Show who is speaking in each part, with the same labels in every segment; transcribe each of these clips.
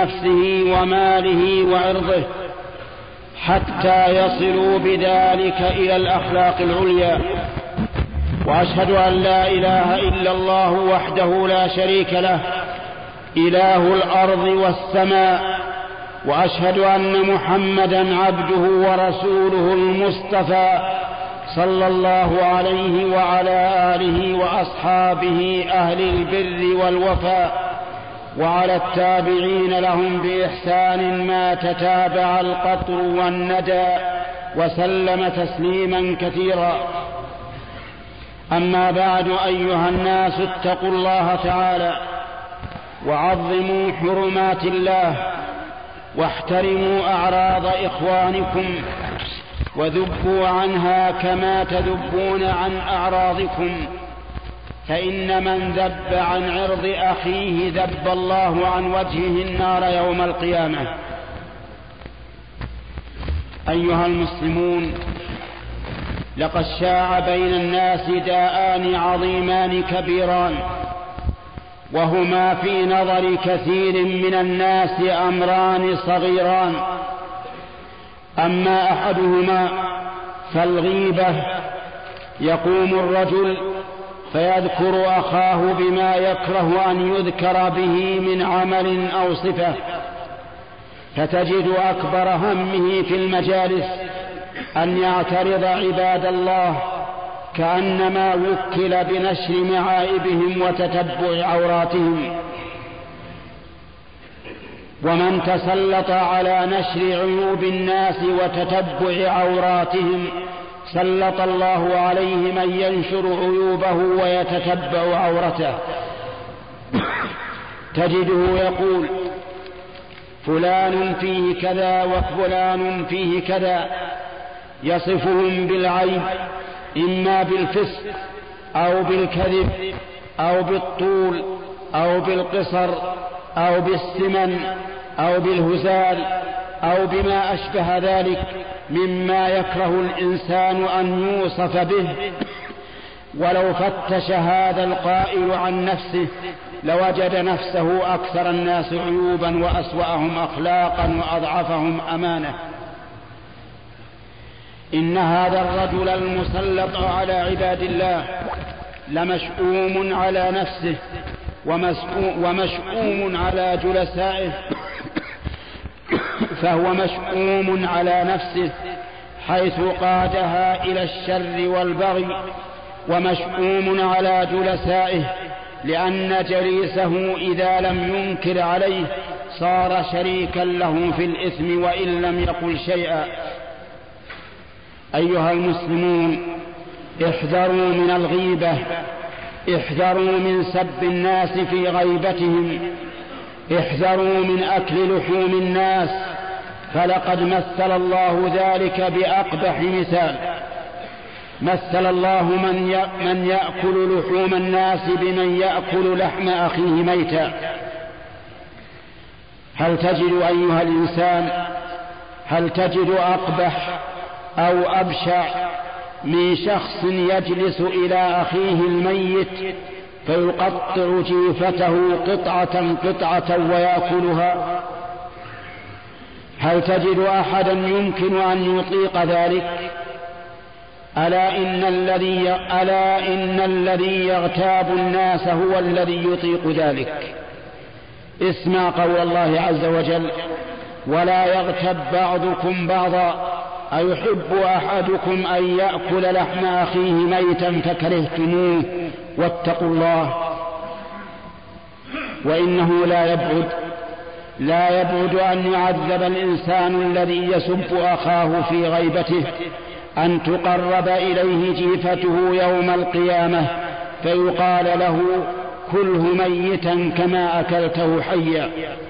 Speaker 1: نفسه وماله وعرضه حتى يصلوا بذلك إلى الأخلاق العليا. وأشهد أن لا إله إلا الله وحده لا شريك له إله الأرض والسماء، وأشهد أن محمدا عبده ورسوله المصطفى صلى الله عليه وعلى آله وأصحابه أهل البر والوفاء، وعلى التابعين لهم بإحسان ما تتابع القطر والندى، وسلم تسليما كثيرا. أما بعد، أيها الناس، اتقوا الله تعالى وعظموا حرمات الله، واحترموا أعراض إخوانكم، وذبوا عنها كما تذبون عن أعراضكم، فإن من ذب عن عرض أخيه ذب الله عن وجهه النار يوم القيامة. أيها المسلمون، لقد شاع بين الناس داءان عظيمان كبيران، وهما في نظر كثير من الناس أمران صغيران. أما أحدهما فالغيبة، يقوم الرجل فيذكر أخاه بما يكره أن يذكر به من عمل أو صفة، فتجد أكبر همه في المجالس أن يعترض عباد الله، كأنما وكل بنشر معائبهم وتتبع عوراتهم. ومن تسلط على نشر عيوب الناس وتتبع عوراتهم سلط الله عليه من ينشر عيوبه ويتتبع عورته. تجده يقول فلان فيه كذا وفلان فيه كذا، يصفهم بالعيب، إما بالفسق أو بالكذب أو بالطول أو بالقصر أو بالسمن أو بالهزال أو بما أشبه ذلك مما يكره الإنسان أن يوصف به. ولو فتش هذا القائل عن نفسه لوجد نفسه أكثر الناس عيوبا وأسوأهم أخلاقا وأضعفهم أمانة. إن هذا الرجل المسلط على عباد الله لمشؤوم على نفسه ومشؤوم على جلسائه، فهو مشؤوم على نفسه حيث قادها إلى الشر والبغي، ومشؤوم على جلسائه لأن جليسه إذا لم ينكر عليه صار شريكا له في الإثم وإن لم يقل شيئا. أيها المسلمون، احذروا من الغيبة، احذروا من سب الناس في غيبتهم، احذروا من أكل لحوم الناس، فلقد مثل الله ذلك بأقبح مثال. مثل الله من يأكل لحوم الناس بمن يأكل لحم أخيه ميتا. هل تجد أيها الإنسان، هل تجد أقبح أو أبشع من شخص يجلس إلى أخيه الميت فيقطع جيفته قطعة ويأكلها؟ هل تجد أحدا يمكن أن يطيق ذلك؟ ألا إن الذي يغتاب الناس هو الذي يطيق ذلك. اسمع قول الله عز وجل: ولا يغتب بعضكم بعضا أيحب أحدكم أن يأكل لحم أخيه ميتا فكرهتموه واتقوا الله. وإنه لا يبعد أن يعذب الإنسان الذي يسب أخاه في غيبته، أن تقرب إليه جيفته يوم القيامة فيقال له: كله ميتا كما أكلته حيا.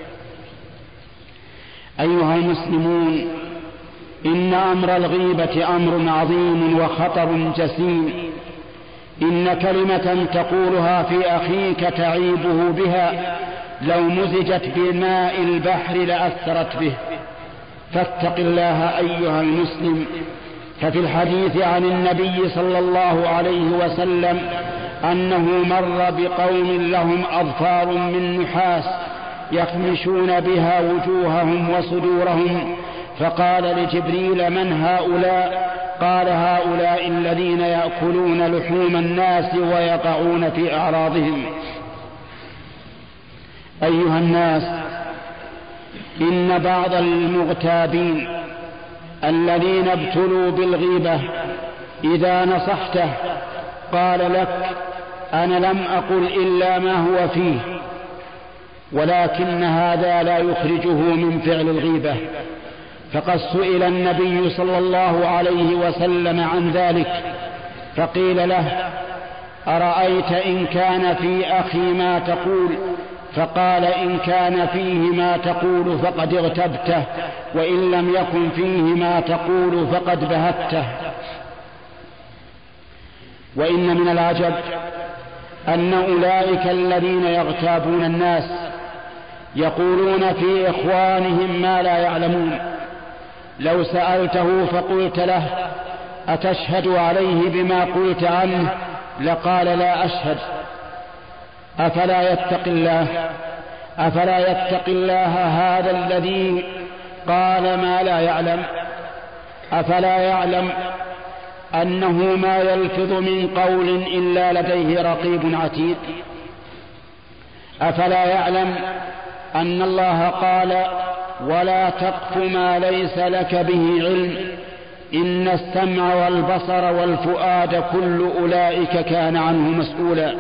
Speaker 1: أيها المسلمون، إن أمر الغيبة أمر عظيم وخطر جسيم. إن كلمة تقولها في أخيك تعيبه بها لو مزجت بماء البحر لأثرت به. فاتق الله أيها المسلم. ففي الحديث عن النبي صلى الله عليه وسلم أنه مر بقوم لهم أظفار من نحاس يخمشون بها وجوههم وصدورهم، فقال لجبريل: من هؤلاء؟ قال: هؤلاء الذين يأكلون لحوم الناس ويقعون في أعراضهم. أيها الناس، إن بعض المغتابين الذين ابتلوا بالغيبة إذا نصحته قال لك: أنا لم أقل إلا ما هو فيه، ولكن هذا لا يخرجه من فعل الغيبة. فقد سئل النبي صلى الله عليه وسلم عن ذلك، فقيل له: أرأيت إن كان في أخي ما تقول؟ فقال: إن كان فيه ما تقول فقد اغتبته، وإن لم يكن فيه ما تقول فقد بهته. وإن من العجب أن أولئك الذين يغتابون الناس يقولون في إخوانهم ما لا يعلمون. لو سألته فقلت له: أتشهد عليه بما قلت عنه؟ لقال: لا أشهد. أفلا يتق الله هذا الذي قال ما لا يعلم؟ أفلا يعلم أنه ما يلفظ من قول إلا لديه رقيب عتيد؟ أفلا يعلم أن الله قال: ولا تقف ما ليس لك به علم، إن السمع والبصر والفؤاد كل أولئك كان عنه مسؤولا؟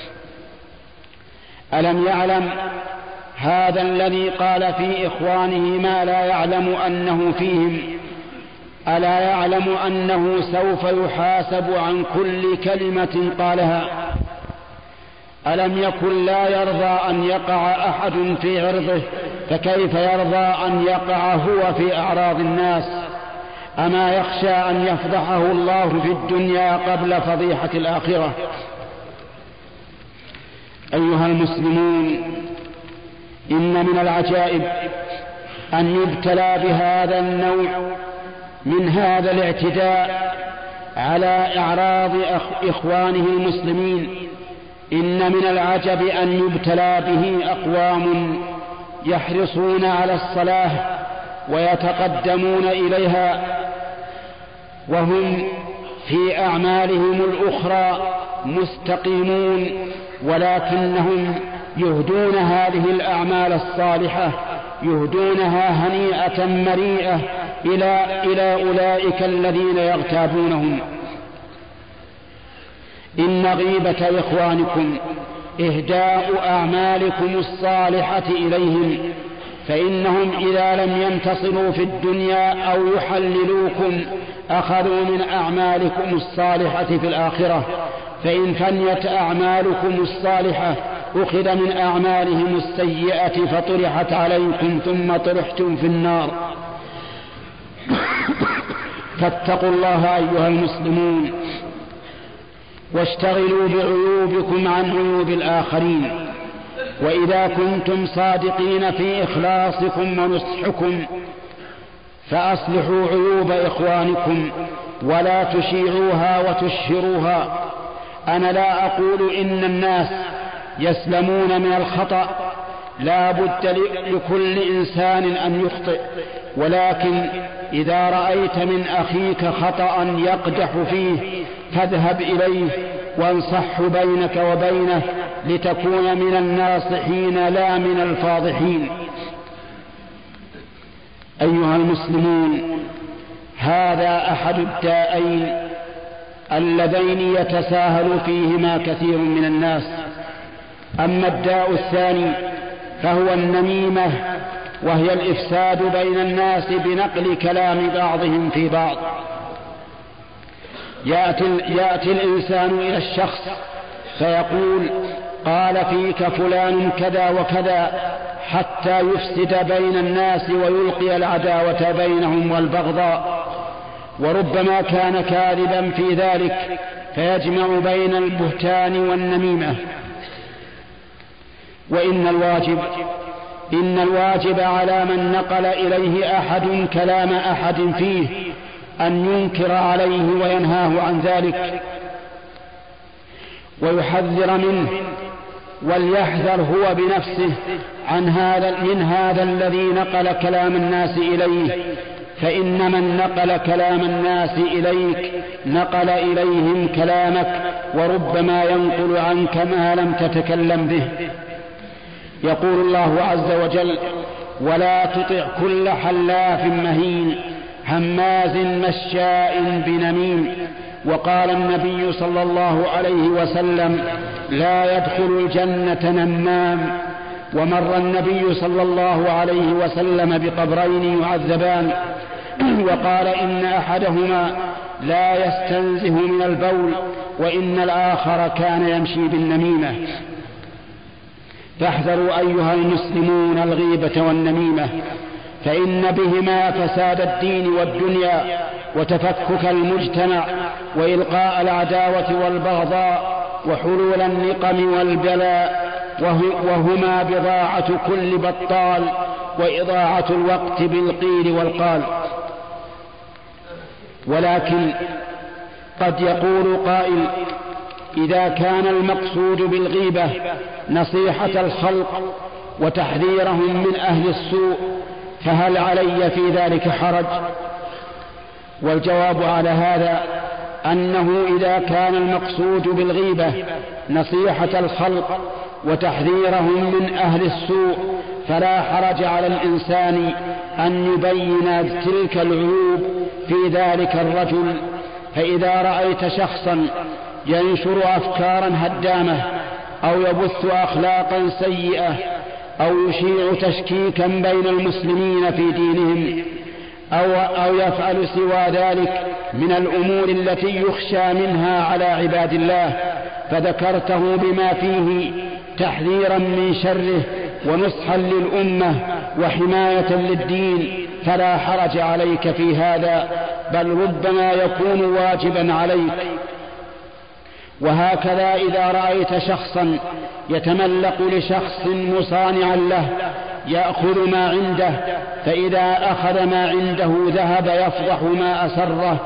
Speaker 1: ألم يعلم هذا الذي قال في إخوانه ما لا يعلم أنه فيهم؟ ألا يعلم أنه سوف يحاسب عن كل كلمة قالها؟ ألم يكن لا يرضى أن يقع أحد في عرضه، فكيف يرضى أن يقع هو في أعراض الناس؟ أما يخشى أن يفضحه الله في الدنيا قبل فضيحة الآخرة؟ أيها المسلمون، إن من العجائب أن يبتلى بهذا النوع من هذا الاعتداء على أعراض إخوانه المسلمين. إن من العجب أن يبتلى به أقوام يحرصون على الصلاة ويتقدمون إليها، وهم في أعمالهم الأخرى مستقيمون، ولكنهم يهدون هذه الأعمال الصالحة، يهدونها هنيئة مريئة إلى أولئك الذين يغتابونهم. إن غيبة إخوانكم إهداء أعمالكم الصالحة إليهم، فإنهم إذا لم ينتصروا في الدنيا أو يحللوكم أخذوا من أعمالكم الصالحة في الآخرة، فإن فنيت أعمالكم الصالحة أخذ من أعمالهم السيئة فطرحت عليكم ثم طرحتم في النار. فاتقوا الله أيها المسلمون، واشتغلوا بعيوبكم عن عيوب الآخرين، وإذا كنتم صادقين في إخلاصكم ونصحكم فأصلحوا عيوب إخوانكم ولا تشيعوها وتشهروها. أنا لا أقول إن الناس يسلمون من الخطأ، لا بد لكل إنسان أن يخطئ، ولكن إذا رأيت من أخيك خطأ يقدح فيه فاذهب إليه وانصح بينك وبينه لتكون من الناصحين لا من الفاضحين. أيها المسلمون، هذا أحد الدائين اللذين يتساهل فيهما كثير من الناس. أما الداء الثاني فهو النميمة، وهي الإفساد بين الناس بنقل كلام بعضهم في بعض. يأتي الإنسان إلى الشخص فيقول: قال فيك فلان كذا وكذا، حتى يفسد بين الناس ويلقي العداوة بينهم والبغضاء، وربما كان كاذبا في ذلك فيجمع بين البهتان والنميمة. وإن الواجب على من نقل إليه أحد كلام أحد فيه أن ينكر عليه وينهاه عن ذلك ويحذر منه، وليحذر هو بنفسه من هذا الذي نقل كلام الناس إليه، فإن من نقل كلام الناس إليك نقل إليهم كلامك، وربما ينقل عنك ما لم تتكلم به. يقول الله عز وجل: ولا تطع كل حلاف مهين هماز مشاء بنميم. وقال النبي صلى الله عليه وسلم: لا يدخل الجنة نمام. ومر النبي صلى الله عليه وسلم بقبرين يعذبان، وقال: إن أحدهما لا يستنزه من البول، وإن الآخر كان يمشي بالنميمة. فاحذروا أيها المسلمون الغيبة والنميمة، فإن بهما فساد الدين والدنيا وتفكك المجتمع وإلقاء العداوة والبغضاء وحلول النقم والبلاء، وهما بضاعة كل بطال وإضاعة الوقت بالقيل والقال. ولكن قد يقول قائل: إذا كان المقصود بالغيبة نصيحة الخلق وتحذيرهم من أهل السوء فهل علي في ذلك حرج؟ والجواب على هذا أنه إذا كان المقصود بالغيبة نصيحة الخلق وتحذيرهم من أهل السوء فلا حرج على الإنسان أن يبين تلك العيوب في ذلك الرجل. فإذا رأيت شخصا ينشر أفكارا هدامة أو يبث أخلاقا سيئة أو يشيع تشكيكا بين المسلمين في دينهم أو يفعل سوى ذلك من الأمور التي يخشى منها على عباد الله، فذكرته بما فيه تحذيرا من شره ونصحا للأمة وحماية للدين فلا حرج عليك في هذا، بل ربما يكون واجبا عليك. وهكذا إذا رأيت شخصا يتملق لشخص مصانعا له يأخذ ما عنده، فإذا أخذ ما عنده ذهب يفضح ما أسره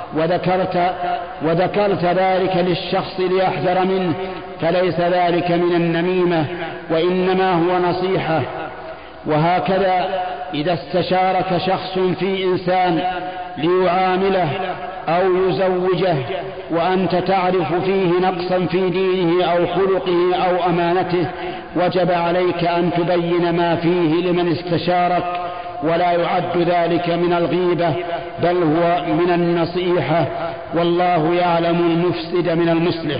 Speaker 1: وذكرت ذلك للشخص ليحذر منه، فليس ذلك من النميمة وإنما هو نصيحة. وهكذا إذا استشارك شخص في إنسان ليعامله أو يزوجه وأنت تعرف فيه نقصا في دينه أو خلقه أو أمانته، وجب عليك أن تبين ما فيه لمن استشارك، ولا يعد ذلك من الغيبة بل هو من النصيحة، والله يعلم المفسد من المصلح.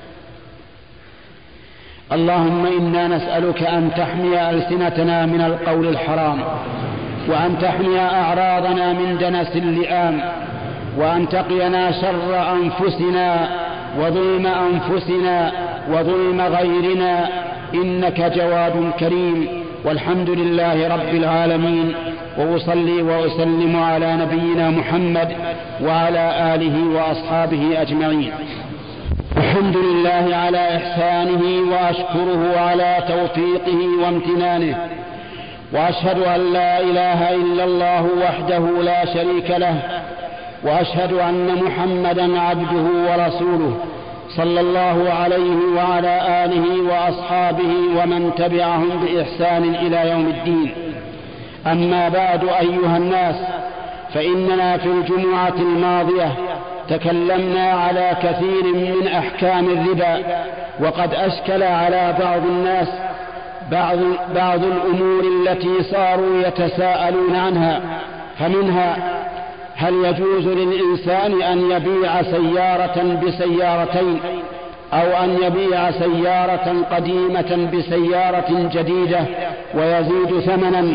Speaker 1: اللهم إنا نسألك أن تحمي ألسنتنا من القول الحرام، وأن تحمي أعراضنا من دنس اللئام، وأن تقينا شر أنفسنا وظلم أنفسنا وظلم غيرنا، إنك جواد كريم. والحمد لله رب العالمين، وأصلي وأسلم على نبينا محمد وعلى آله وأصحابه أجمعين. الحمد لله على إحسانه وأشكره على توفيقه وامتنانه، وأشهد أن لا إله إلا الله وحده لا شريك له، وأشهد أن محمدا عبده ورسوله صلى الله عليه وعلى آله وأصحابه ومن تبعهم بإحسان إلى يوم الدين. أما بعد أيها الناس، فإننا في الجمعة الماضية تكلمنا على كثير من أحكام الربا، وقد أشكل على بعض الناس بعض الأمور التي صاروا يتساءلون عنها، فمنها: هل يجوز للإنسان أن يبيع سيارة بسيارتين، أو أن يبيع سيارة قديمة بسيارة جديدة ويزيد ثمنا؟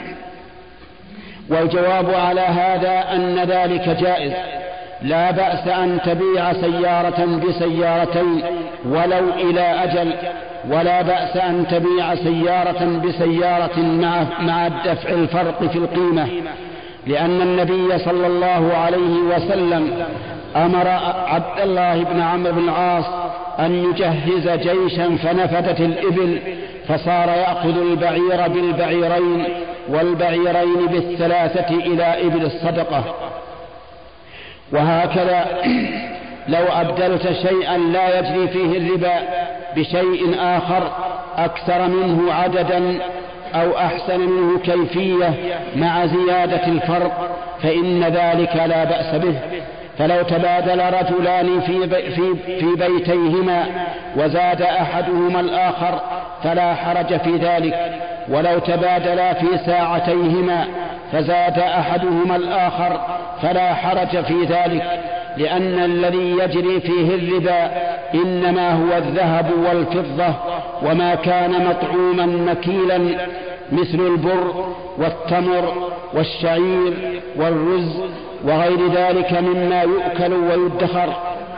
Speaker 1: والجواب على هذا أن ذلك جائز، لا بأس أن تبيع سيارة بسيارتين ولو إلى أجل، ولا بأس أن تبيع سيارة بسيارة مع دفع الفرق في القيمة، لأن النبي صلى الله عليه وسلم أمر عبد الله بن عمرو بن العاص أن يجهز جيشا فنفدت الإبل، فصار يأخذ البعير بالبعيرين والبعيرين بالثلاثة إلى إبل الصدقة. وهكذا لو أبدلت شيئا لا يجري فيه الربا بشيء آخر أكثر منه عددا أو أحسن منه كيفية مع زيادة الفرق فإن ذلك لا بأس به. فلو تبادل رجلان في بيتيهما وزاد أحدهما الآخر فلا حرج في ذلك، ولو تبادلا في ساعتيهما فزاد أحدهما الآخر فلا حرج في ذلك، لأن الذي يجري فيه الربا إنما هو الذهب والفضة وما كان مطعوما مكيلا مثل البر والتمر والشعير والرز وغير ذلك مما يؤكل ويدخر.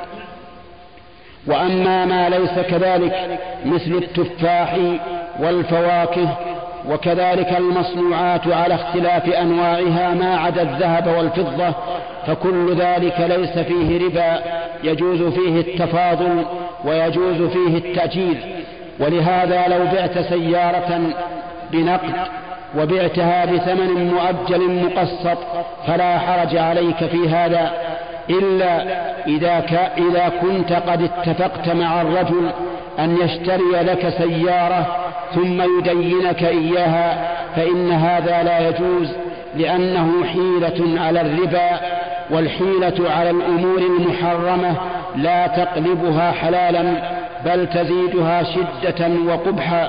Speaker 1: وأما ما ليس كذلك مثل التفاح والفواكه وكذلك المصنوعات على اختلاف أنواعها ما عدا الذهب والفضة فكل ذلك ليس فيه ربا، يجوز فيه التفاضل ويجوز فيه التأجيل. ولهذا لو بعت سيارة بنقد وبعتها بثمن مؤجل مقسط فلا حرج عليك في هذا، إلا إذا كنت قد اتفقت مع الرجل أن يشتري لك سيارة ثم يدينك إياها فإن هذا لا يجوز، لأنه حيلة على الربا، والحيلة على الأمور المحرمة لا تقلبها حلالا بل تزيدها شدة وقبحا.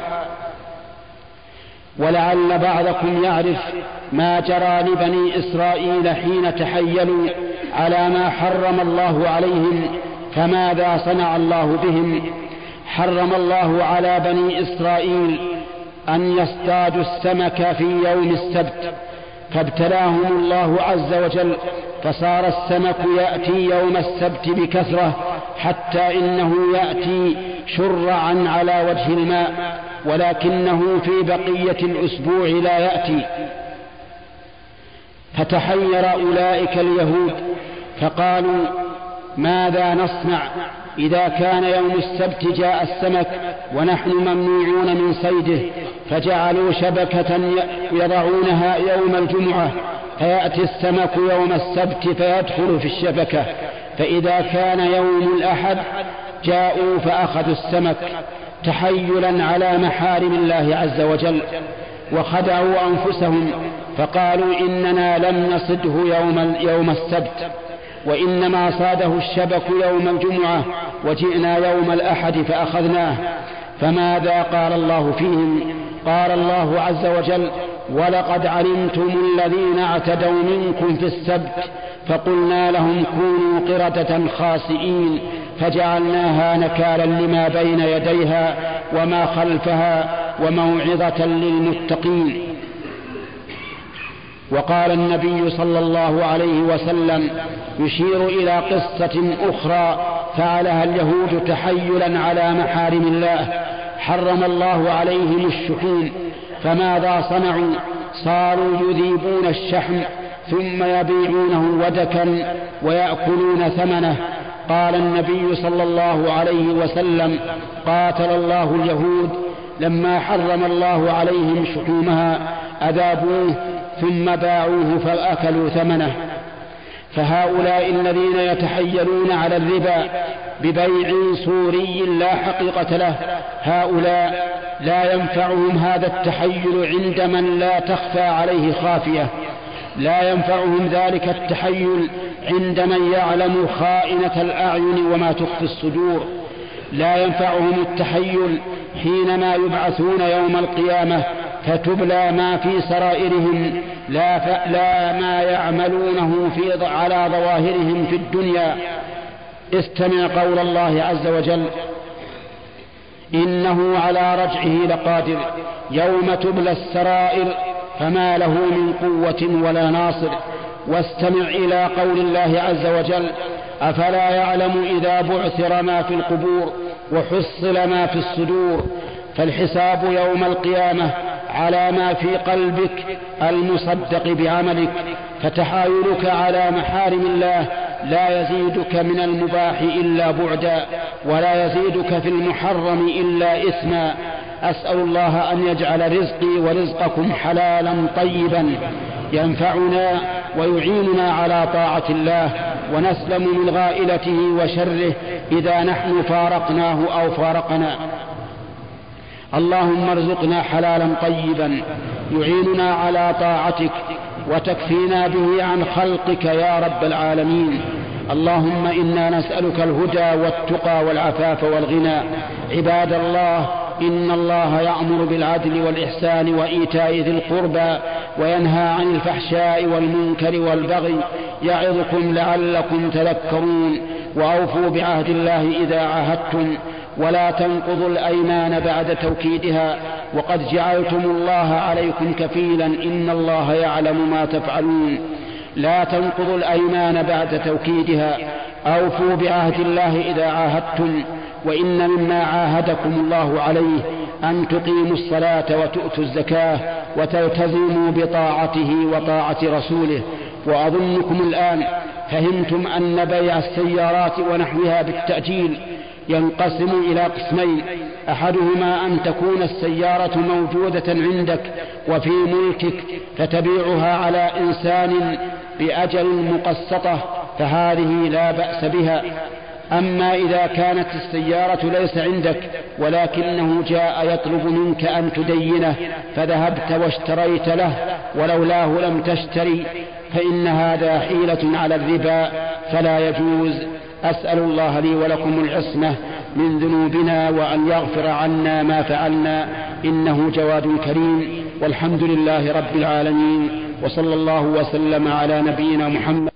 Speaker 1: ولعل بعضكم يعرف ما جرى لبني إسرائيل حين تحيلوا على ما حرم الله عليهم، فماذا صنع الله بهم؟ حرم الله على بني إسرائيل أن يصطادوا السمك في يوم السبت، فابتلاهم الله عز وجل فصار السمك يأتي يوم السبت بكثرة حتى إنه يأتي شرعا على وجه الماء، ولكنه في بقية الأسبوع لا يأتي. فتحير أولئك اليهود فقالوا ماذا نصنع إذا كان يوم السبت جاء السمك ونحن ممنوعون من صيده؟ فجعلوا شبكة يضعونها يوم الجمعة فيأتي السمك يوم السبت فيدخل في الشبكة، فإذا كان يوم الأحد جاءوا فأخذوا السمك تحيلا على محارم الله عز وجل، وخدعوا أنفسهم فقالوا إننا لم نصده يوم السبت، وإنما صاده الشبك يوم الجمعة وجئنا يوم الأحد فأخذناه. فماذا قال الله فيهم؟ قال الله عز وجل ولقد علمتم الذين اعتدوا منكم في السبت فقلنا لهم كونوا قردة خاسئين فجعلناها نكالا لما بين يديها وما خلفها وموعظة للمتقين. وقال النبي صلى الله عليه وسلم يشير إلى قصة أخرى فعلها اليهود تحيلا على محارم الله، حرم الله عليهم الشحوم فماذا صنعوا؟ صاروا يذيبون الشحم ثم يبيعونه ودكا ويأكلون ثمنه. قال النبي صلى الله عليه وسلم قاتل الله اليهود لما حرم الله عليهم شحومها أذابوه ثم باعوه فأكلوا ثمنه. فهؤلاء الذين يتحيلون على الربا ببيع صوري لا حقيقة له هؤلاء لا ينفعهم هذا التحيل عند من لا تخفى عليه خافية، لا ينفعهم ذلك التحيل عند من يعلم خائنة الأعين وما تخفي الصدور، لا ينفعهم التحيل حينما يبعثون يوم القيامة فتبلى ما في سرائرهم لا ما يعملونه على ظواهرهم في الدنيا. استمع قول الله عز وجل إنه على رجعه لقادر يوم تبلى السرائر فما له من قوة ولا ناصر. واستمع إلى قول الله عز وجل أفلا يعلم إذا بعثر ما في القبور وحصل ما في الصدور. فالحساب يوم القيامة على ما في قلبك المصدق بعملك، فتحايلك على محارم الله لا يزيدك من المباح إلا بعدا ولا يزيدك في المحرم إلا إثما. أسأل الله أن يجعل رزقي ورزقكم حلالا طيبا ينفعنا ويعيننا على طاعة الله ونسلم من غائلته وشره إذا نحن فارقناه أو فارقنا. اللهم ارزقنا حلالا طيبا يعيننا على طاعتك وتكفينا به عن خلقك يا رب العالمين. اللهم إنا نسألك الهدى والتقى والعفاف والغنى. عباد الله، إن الله يأمر بالعدل والإحسان وإيتاء ذي القربى وينهى عن الفحشاء والمنكر والبغي يعظكم لعلكم تذكرون. وأوفوا بعهد الله إذا عاهدتم ولا تنقضوا الأيمان بعد توكيدها وقد جعلتم الله عليكم كفيلا إن الله يعلم ما تفعلون. لا تنقضوا الأيمان بعد توكيدها. أوفوا بعهد الله إذا عاهدتم. وإن مما عاهدكم الله عليه أن تقيموا الصلاة وتؤتوا الزكاة وتلتزموا بطاعته وطاعة رسوله. وأظنكم الآن فهمتم أن بيع السيارات ونحوها بالتأجيل ينقسم إلى قسمين: أحدهما أن تكون السيارة موجودة عندك وفي ملكك فتبيعها على إنسان بأجل مقسطة فهذه لا بأس بها. أما إذا كانت السيارة ليس عندك ولكنه جاء يطلب منك أن تدينه فذهبت واشتريت له ولولاه لم تشتري فإن هذا حيلة على الربا فلا يجوز. أسأل الله لي ولكم العصمة من ذنوبنا وأن يغفر عنا ما فعلنا إنه جواد كريم. والحمد لله رب العالمين، وصلى الله وسلم على نبينا محمد.